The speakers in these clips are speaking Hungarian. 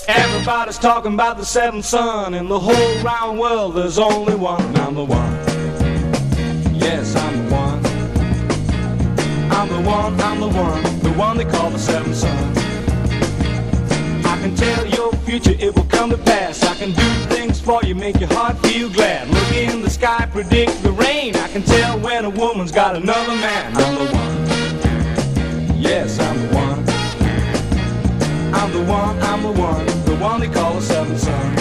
Everybody's talking about the seventh son. In the whole round world there's only one, and I'm the one. Yes, I'm the one. I'm the one, I'm the one they call the seventh son. I can tell your future, it will come to pass. I can do things for you, make your heart feel glad. Look in the sky, predict the rain. I can tell when a woman's got another man. I'm the one. Yes, I'm the one. I'm the one they call the seventh son.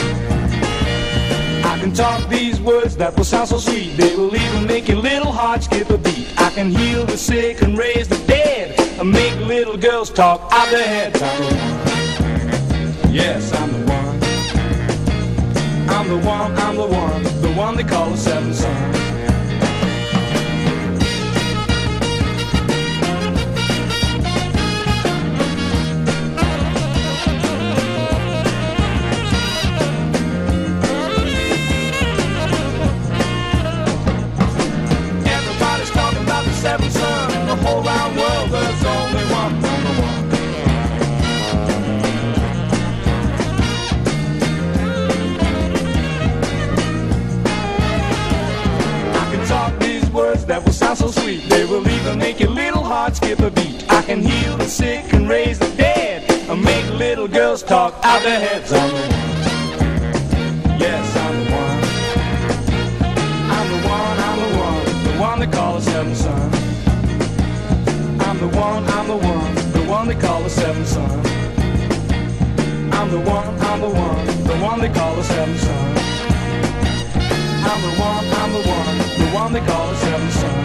I can talk these words that will sound so sweet. They will even make your little heart skip a beat. I can heal the sick and raise the dead, and make little girls talk out their heads. I'm the one. Yes, I'm the one. I'm the one they call the seventh son. Seventh son in the whole round world, there's only one, I'm the one. I can talk these words that will sound so sweet. They will even make your little heart skip a beat. I can heal the sick and raise the dead, and make little girls talk out their heads. I'm the one. Yes, I'm the one. I'm the one they call the seventh son. I'm the one they call the seventh son. I'm the one they call the seventh son. I'm the one they call the seventh son.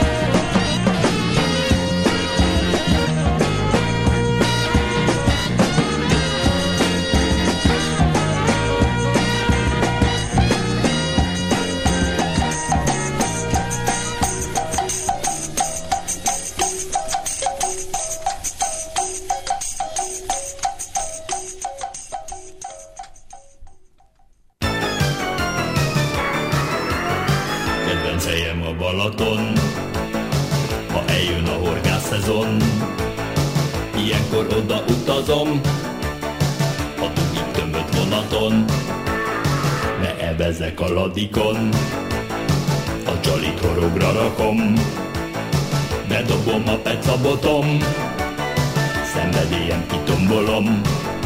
Balaton, ha eljön a horgászszezon, ilyenkor oda utazom, a tugig tömött vonaton, ne evezzek a ladikon, a csalit horogra rakom, bedobom a pecabotom, szenvedélyem kitombolom,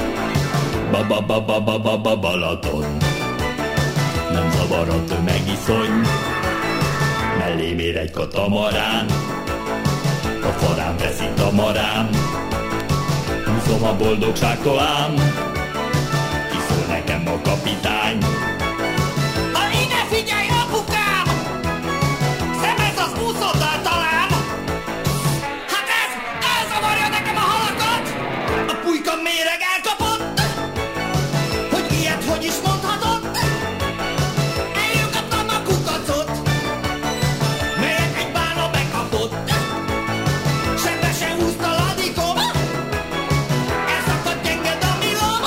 Balaton, nem zavar a tömegiszony, mellém ér egy katamarán, a farán veszi tamarám, húzom a boldogságtól ám, kiszól nekem a kapitány. Ide figyelj, apukám! Szemez az úszoddal talán! Hát ez elzavarja nekem a halakat! A pulyka méreg elkapott! Hogy ilyet hogy is mondhatott? Eljökaptam a kukacot! Melyet egy bálna bekapott! Sebesen húzta ladikom! Elszakadt gyenged a milom!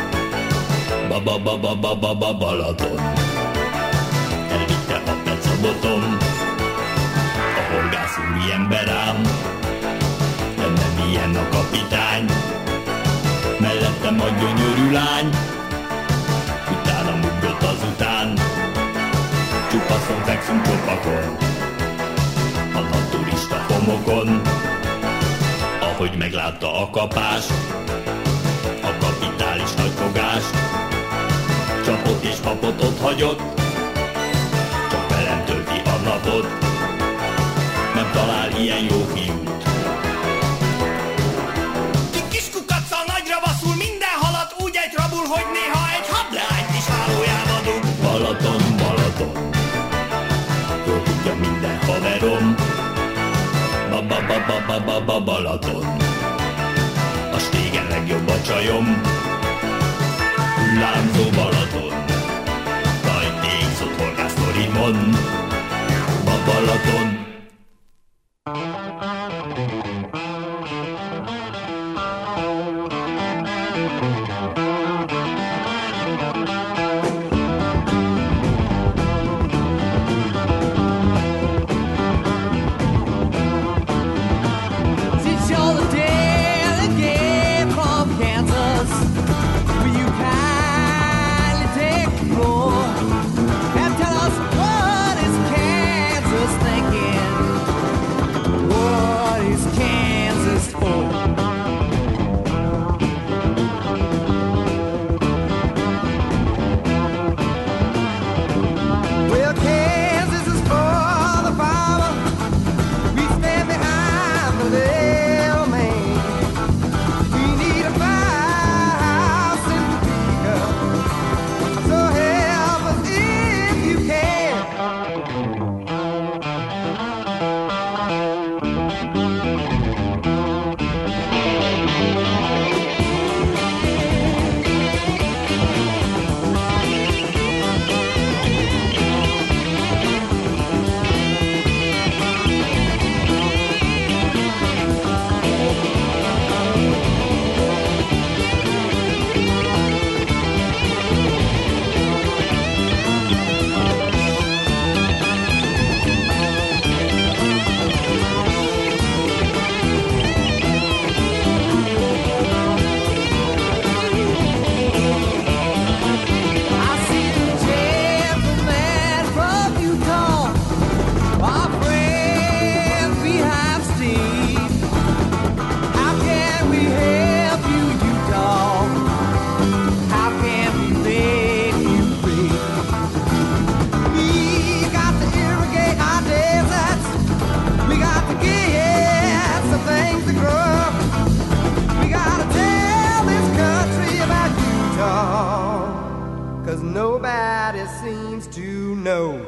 Balaton, elvitte a pecabotom, a horgász úri ember ám, de nem ilyen a kapitány, mellettem a gyönyörű lány, utánam ugrott azután, csupaszon fekszünk csopakon, a nagy turista homokon, ahogy meglátta a kapást, a kapitális nagyfogást, csapott és papot ott hagyott, csak velem tölti a napot, nem talál ilyen jó fiút. Kis kukacccal nagyra baszul, minden halat úgy egy rabul, hogy néha egy hableányt is hálójába dug. Balaton, jól tudja minden haverom, Balaton, a stégen legjobb a csajom, hullámzó Balaton, rajtékzott horgásztorimon, Balaton. Since you're the delegate from Kansas, will you pass know.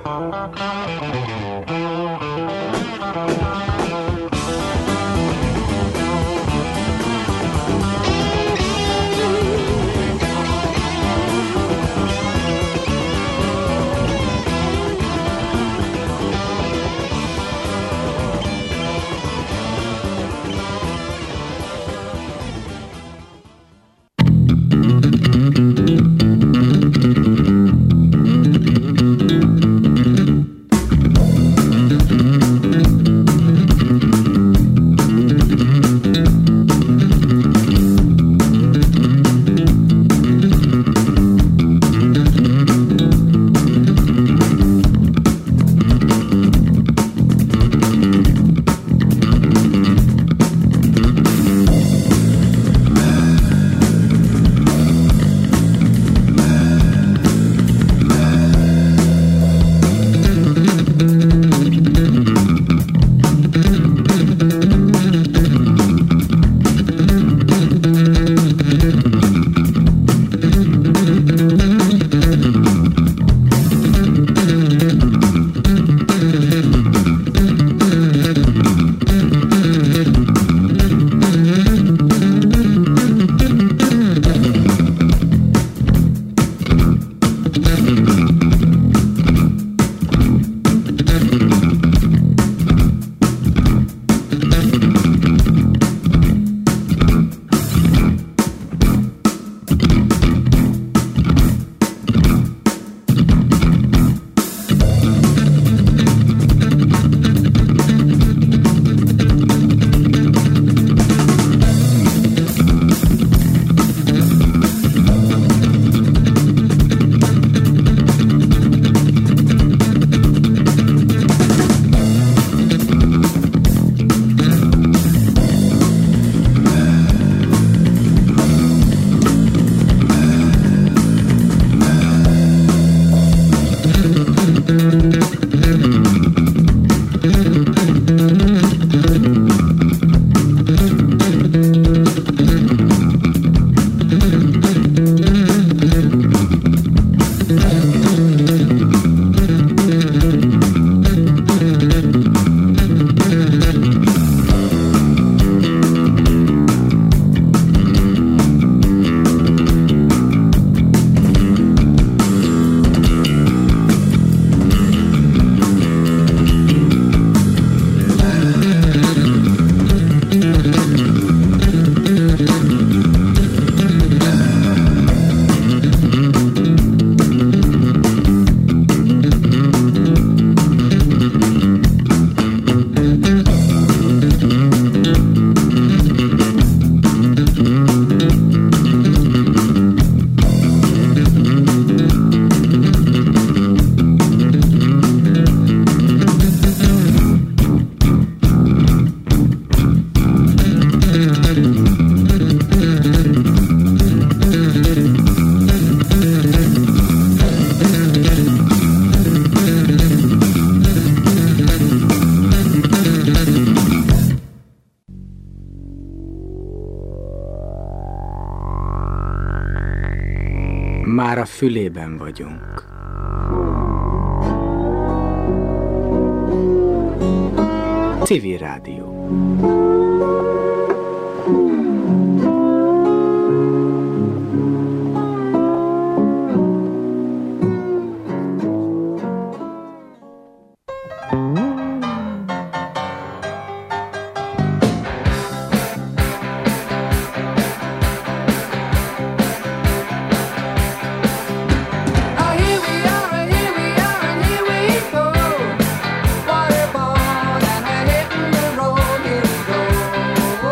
Már a fülében vagyunk. Civil Rádió. Waterborne and we're hitting the road, here we go.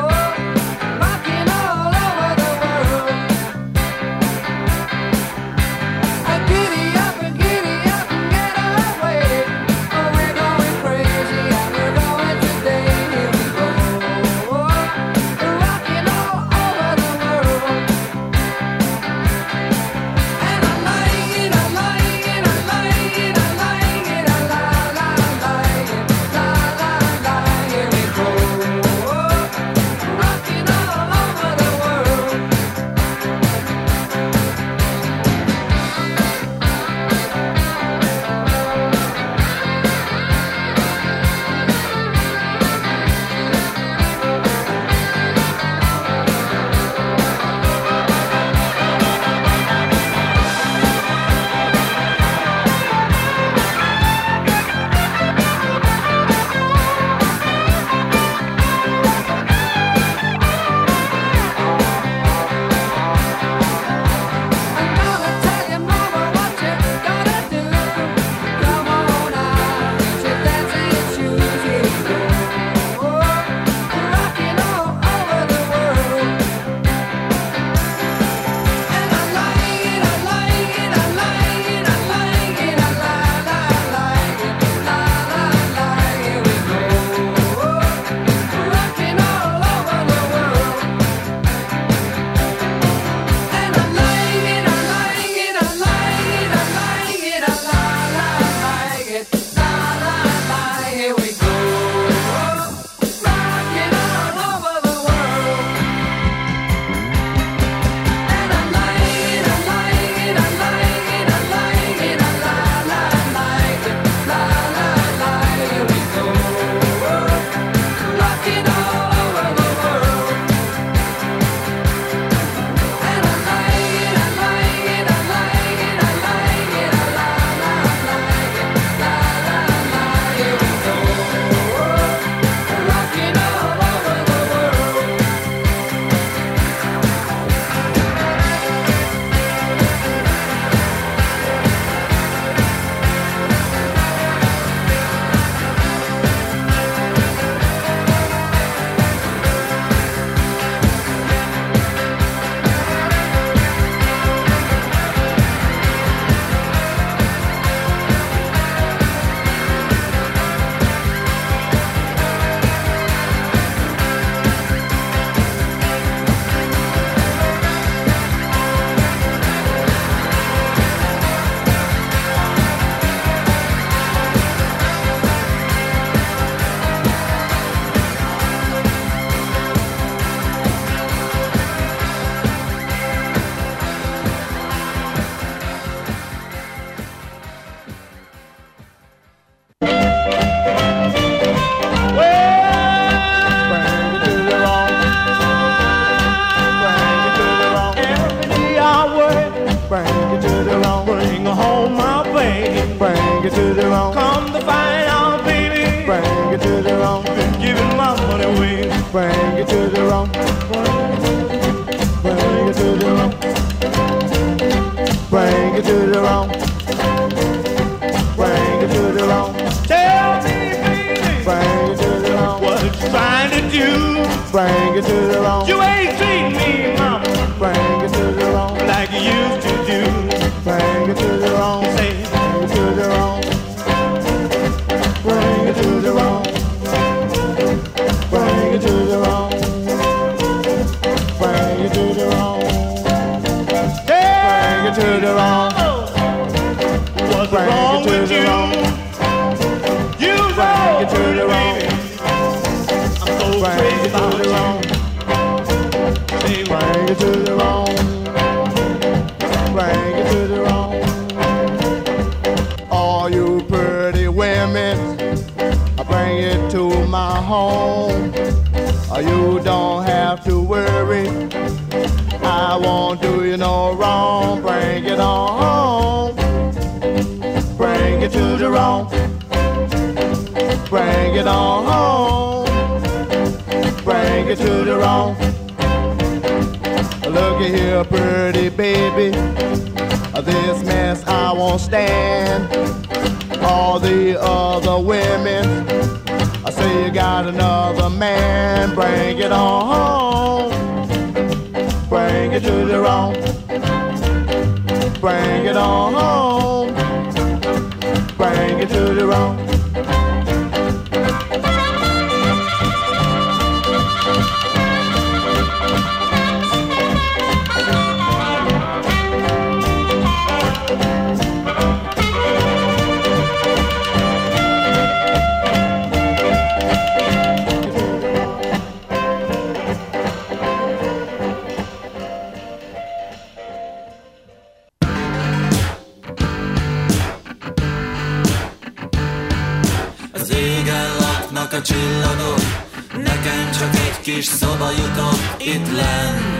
bring it to the wrong, bring it to the wrong, bring it to the wrong, bring it to the wrong. Tell me, baby, Bring it to the wrong, what you trying to do? bring it to the wrong, You ain't treating me, mama, bring it to the wrong, like you used to do. bring it to the wrong, Say, bring it to the wrong, bring it to the wrong, bring it to the wrong, bring it to the wrong, bring it to the wrong, what's bring wrong it to with the you? wrong, You bring it to know, the wrong, baby, I'm so bring crazy it to about the wrong, you. Say, bring it to the wrong, bring it to the wrong. All you pretty women, I bring it to my home. You don't have to worry, I won't do you no wrong. Bring it on home, bring it to the wrong, bring it on home, bring it to the wrong. Looky here, pretty baby, this mess I won't stand. All the other women, I say you got another man. Bring it on home, bring it to the wrong, bring it on home, bring it to the wrong. Az égen laknak a csillagok, nekem csak egy kis szoba jutott itt lenn.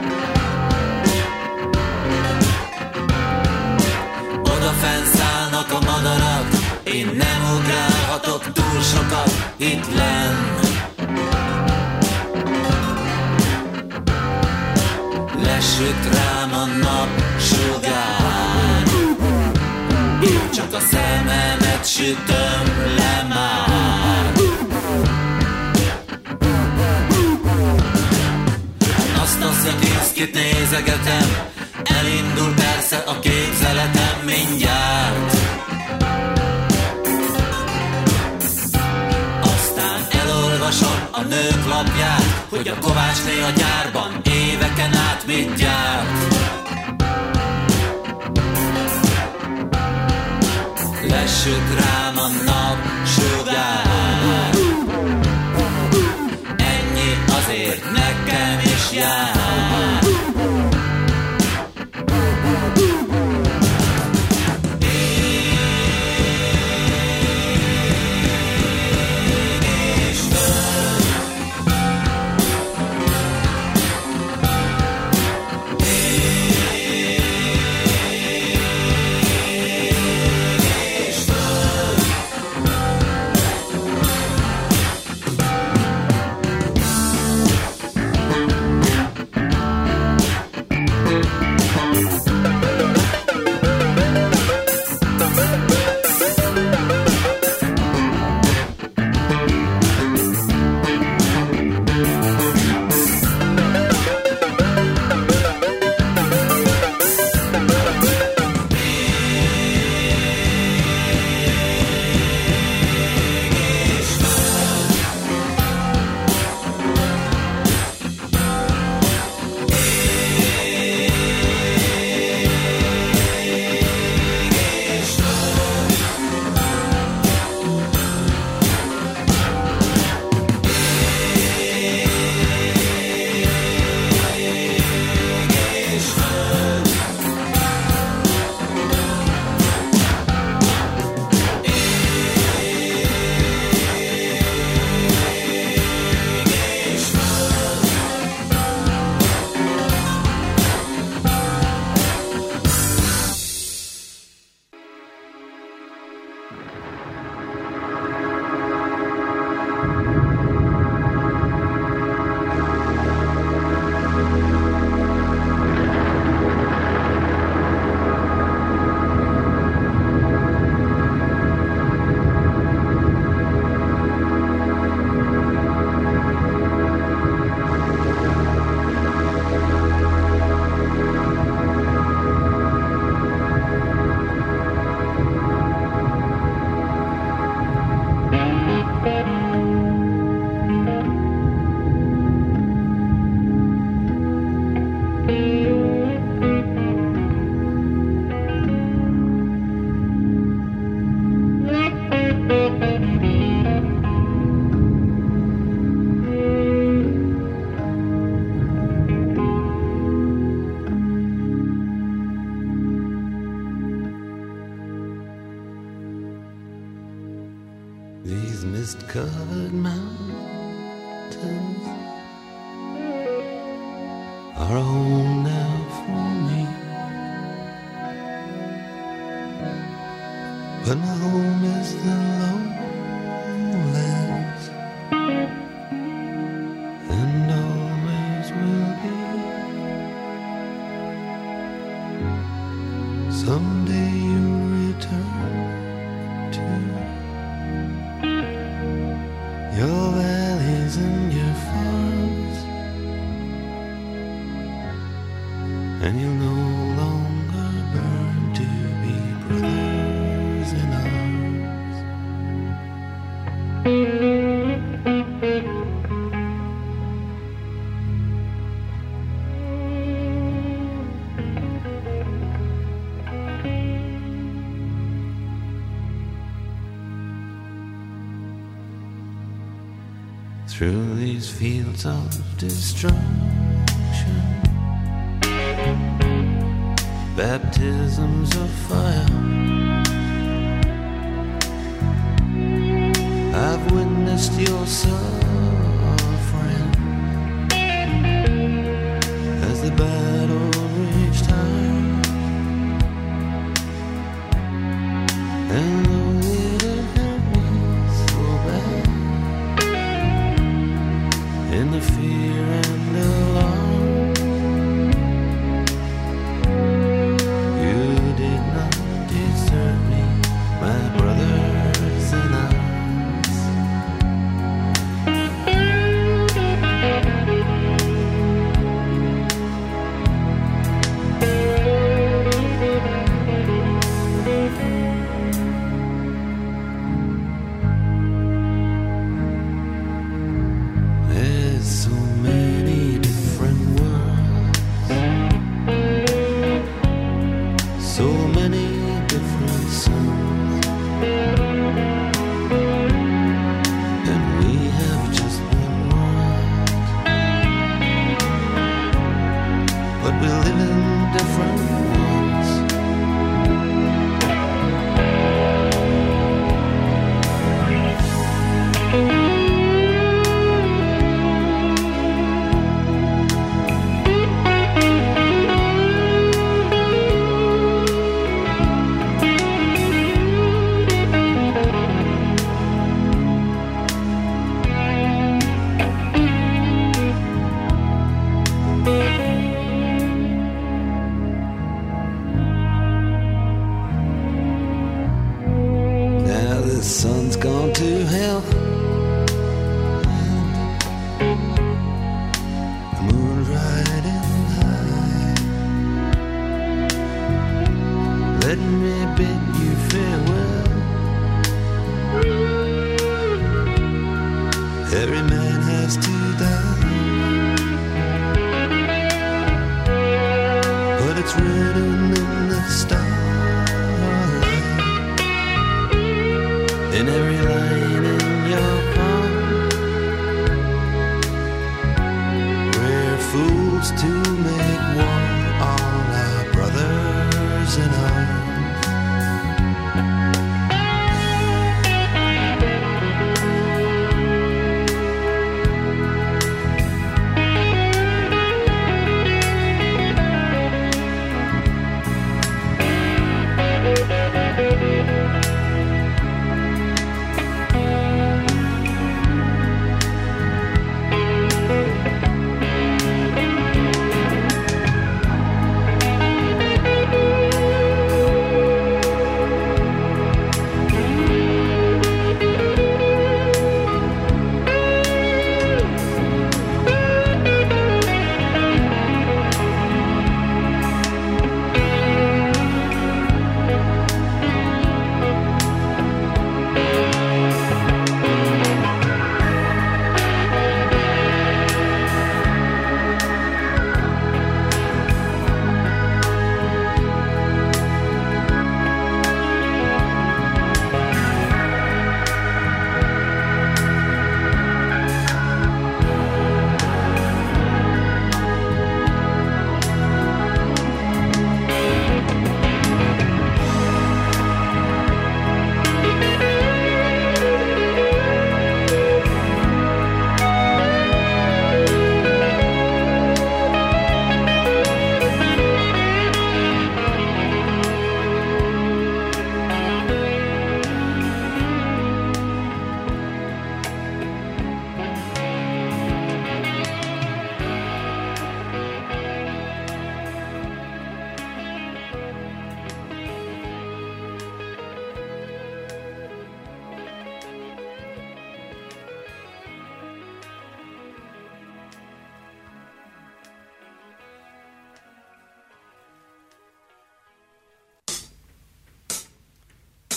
Oda fennszállnak a madarak, én nem ugrálhatok túl sokat itt lenn. Lesüt rám a napsugár, én csak a szememet sütöm le már. Azt a Szakinszkit nézegetem, elindul persze a képzeletem mindjárt. Aztán elolvasom a nők lapját, hogy a Kovácsné a gyárban éveken át mit gyárt. Lesüt rám a napsugár, ennyi azért nekem is jár. snow-covered mountains are a home now for me. But my home is the lowlands, and always will be. Someday you'll return to your valleys and your farms, and you'll no longer burn to be brothers in arms. Through these fields of destruction, baptisms of fire, I've witnessed your suffering as the battle raged high, and though it hurt me so bad, in the fear and alarm, you did not desert me, my brothers in arms. There's so many different worlds, so many different suns, and we have just one world, but we live in different ones. Now the sun's gone to hell, the moon's riding high. Let me bid you farewell. Every man has to die, but it's written in the starlight, in every line in your palm. We're fools to make war on our brothers in arms.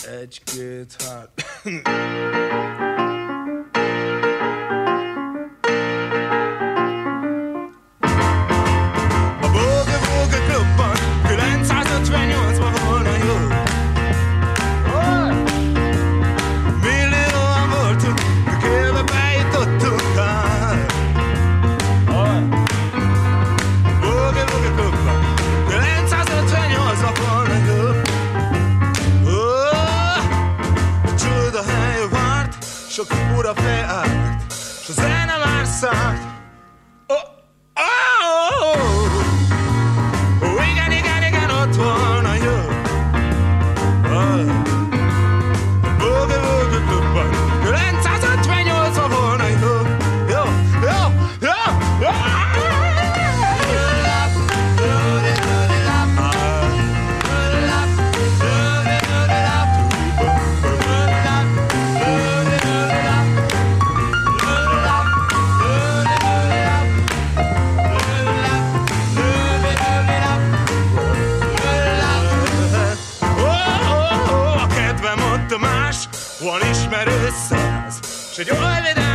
egy-két, hát... A Boogie Klubban 958-ban volna jó. Millióan voltunk, mikélbe bejutottunk át. Boogie Klubban 958-ban volna jó. Csuda hely várt, sok ura felállt, s a zene már szállt. Igen, ott van a jó. Boogie Klubban 958-ban volna jó. Van ismerő száz, s egy oly vidám